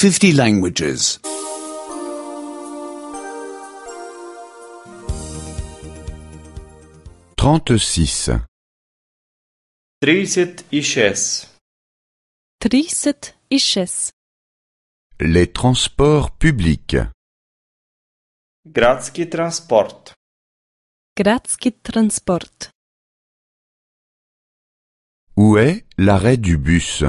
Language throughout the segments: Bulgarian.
50 languages. 36. 36. 36. Les transports publics. Градски транспорт. Градски транспорт. Où est l'arrêt du bus?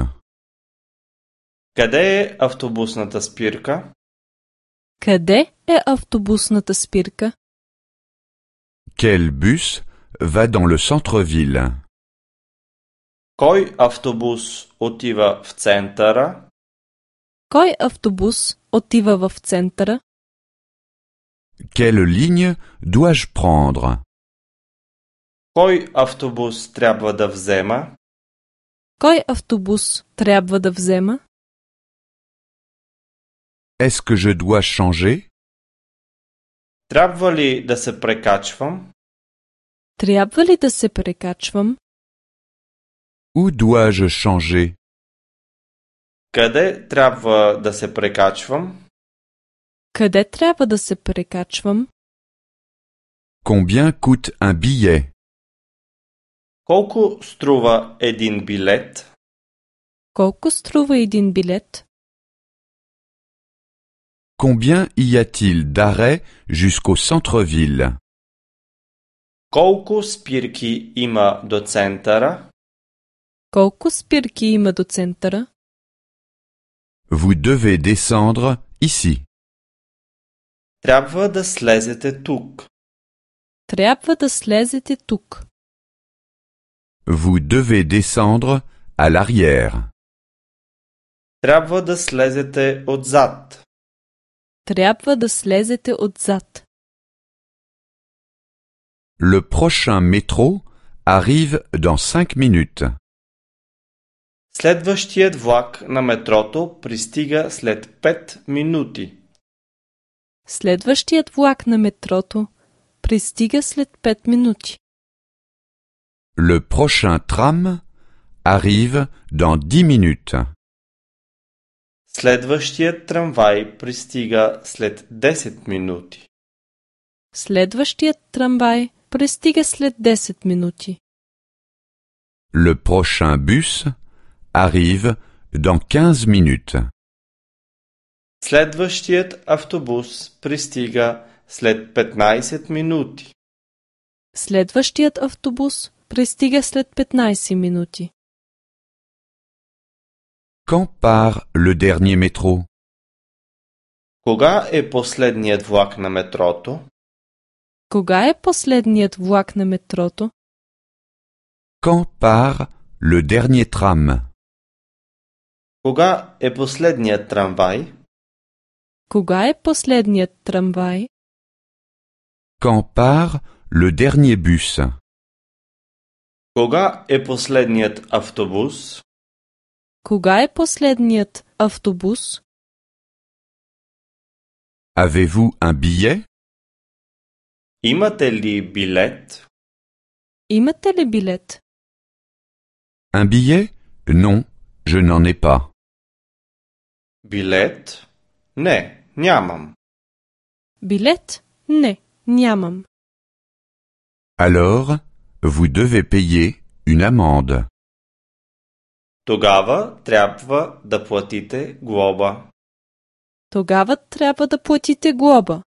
Къде е автобусната спирка? Къде е автобусната спирка? Quel bus va dans le centre-ville? Кой автобус отива в центъра? Кой автобус отива в центъра? Quelle ligne dois-je prendre? Кой автобус трябва да взема? Кой автобус трябва да взема? Est-ce que je dois changer? Трябва ли да се прекачвам? Трябва ли да се прекачвам? Où dois-je changer? Къде трябва да се прекачвам? Къде трябва да се прекачвам? Combien coûte un billet? Колко струва един билет? Колко струва един билет? Combien y a-t-il d'arrêts jusqu'au centre-ville? Колко спирки има до центъра? Колко спирки има до центъра? Vous devez descendre ici. Трябва да слезете тук. Трябва да слезете тук. Vous devez descendre à l'arrière. Трябва да слезете отзад. Трябва да слезете отзад. Le prochain métro arrive dans 5 minutes. Следващият влак на метрото пристига след 5 минути. Следващият влак на метрото пристига след 5 минути. Le prochain tram arrive dans 10 minutes. Следващият трамвай пристига след 10 минути. Следващият трамвай пристига след 10 минути. Le prochain bus arrive dans 15 minutes. Следващият автобус пристига след 15 минути. Следващият автобус пристига след 15 минути. Quand part le dernier métro? Кога е последният влак на метрото? Кога е последният влак на метрото? Quand part le dernier tram? Кога е последният трамвай? Кога е последният трамвай? Quand part le dernier bus? Кога е последният автобус? Кога е последният автобус? Avez-vous un billet? Имате ли билет? Имате ли билет? Un billet? Non, je n'en ai pas. Билет? Не, нямам. Билет? Не, нямам. Alors, vous devez payer une amende. Тогава трябва да платите глоба. Тогава трябва да платите глоба.